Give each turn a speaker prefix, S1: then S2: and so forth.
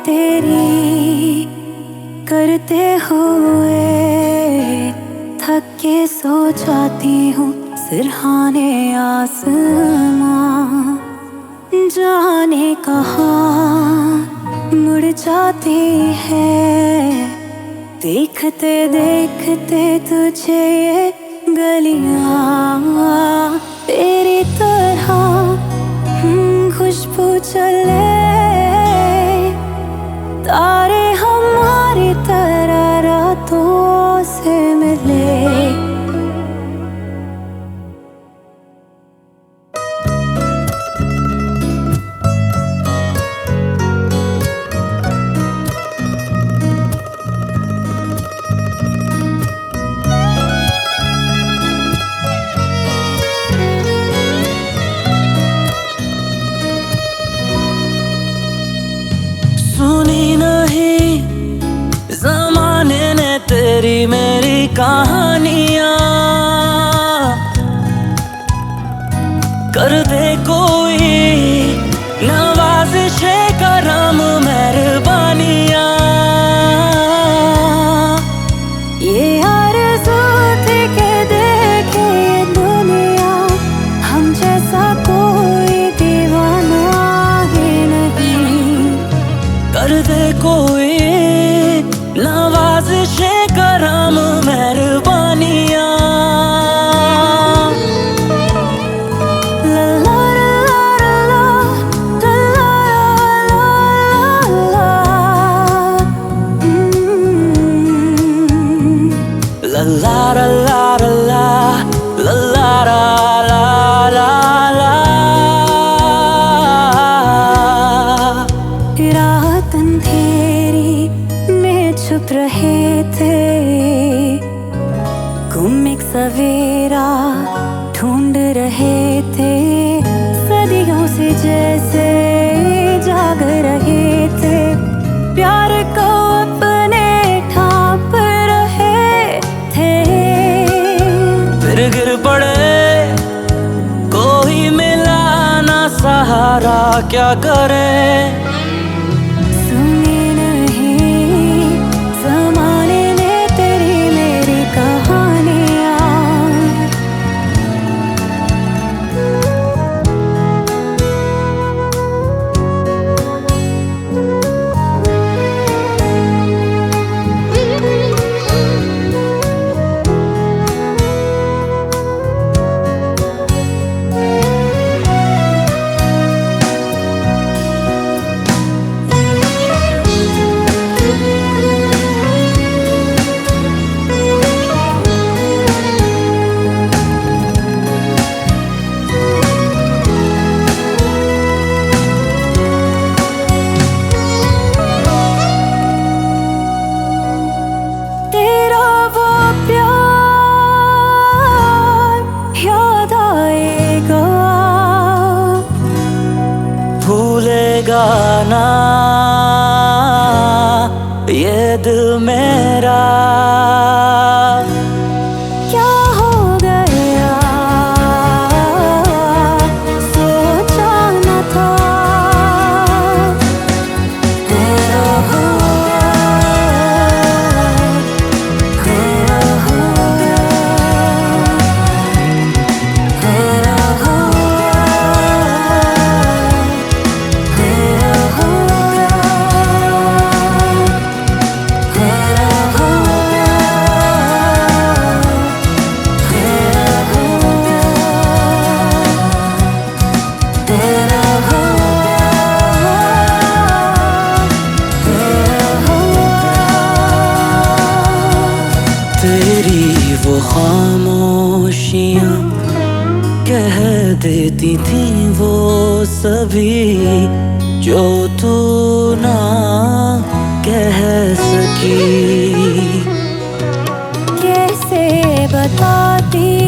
S1: तेरी करते हुए थक के सो जाती हूँ सिरहाने आसमां। जाने कहाँ मुड़ जाती है देखते देखते तुझे ये गलियां। तेरी तरह खुशबू चले तारे हमारी तरह रातों से मिले।
S2: सुनी नहीं ज़माने ने तेरी मेरी कहानियाँ, कर दे कोई नवाज़िशे करम मेहरबानियाँ।
S1: ये आरज़ू थी के देखे ये दुनिया हम जैसा कोई दीवाना ही नहीं।
S2: कर दे कोई नवाज़िशे करम मेहरबानियाँ। La la la la la la la la la la।
S1: रात अंधेरी में छुप रहे थे गुम एक सवेरा ढूंढ रहे थे। सदियों से जैसे जाग रहे थे प्यार को अपने ढांप रहे थे।
S2: फिर गिर पड़े कोई मिला ना सहारा क्या करे।
S1: सुनी नहीं ज़माने ने तेरी मेरी कहानियाँ।
S2: भूलेगा ना ये दिल मेरा
S1: क्या हो गया सोचा न था। तेरा हुआ तेरा हुआ तेरा हुआ तेरा हुआ तेरा हुआ तेरा हुआ तेरा
S2: तेरी वो खामोशियाँ कह देती थी वो सभी जो तू ना कह सकी।
S1: कैसे बताती